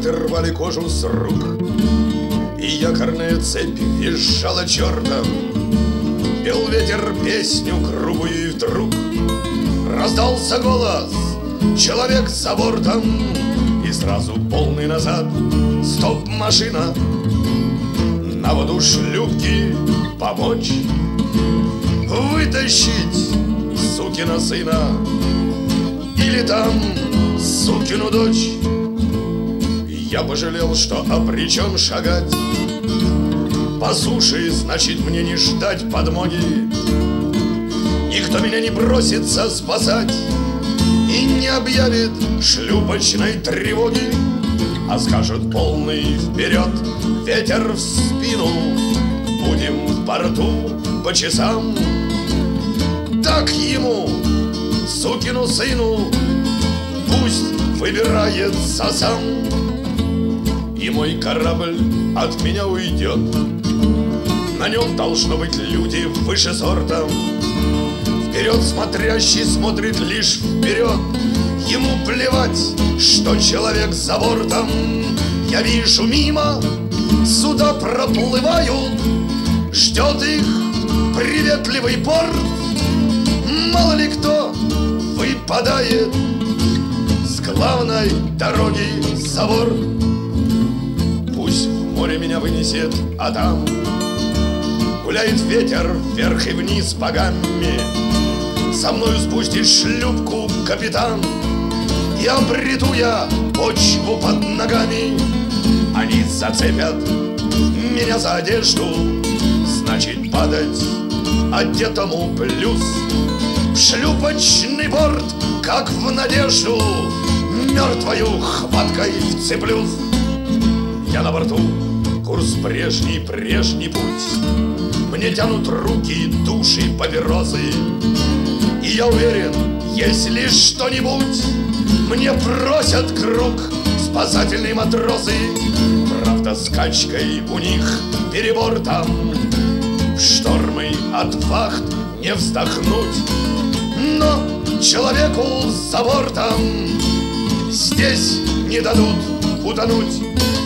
Солдаты рвали кожу с рук, и якорная цепь визжала чертом. Пел ветер песню грубую, и вдруг раздался голос: человек за бортом. И сразу полный назад, стоп, машина, на воду шлюпки помочь вытащить сукина сына или там сукину дочь. Я пожалел, что обречен шагать по суше, значит мне не ждать подмоги. Никто меня не бросится спасать и не объявит шлюпочной тревоги, а скажет полный вперед, ветер в спину, будем в порту по часам. Так ему, сукину сыну, пусть выбирается сам. И мой корабль от меня уйдет, на нем должно быть люди выше сорта. Вперед смотрящий смотрит лишь вперед, ему плевать, что человек за бортом. Я вижу мимо, суда проплывают, ждет их приветливый порт. Мало ли кто выпадает с главной дороги за борт. Пусть в море меня вынесет, а там гуляет ветер вверх и вниз по гамме. Со мною спустит шлюпку капитан, и обрету я почву под ногами. Они зацепят меня за одежду, значит падать одетому плюс. В шлюпочный борт, как в надежду, мертвою хваткой вцеплюсь. Я на борту, курс прежний, прежний путь. Мне тянут руки, души, папиросы, и я уверен, если что-нибудь мне бросят круг спасательные матросы. Правда, скачкой у них перебор там, в штормы от вахт не вздохнуть. Но человеку за бортом здесь не дадут утонуть.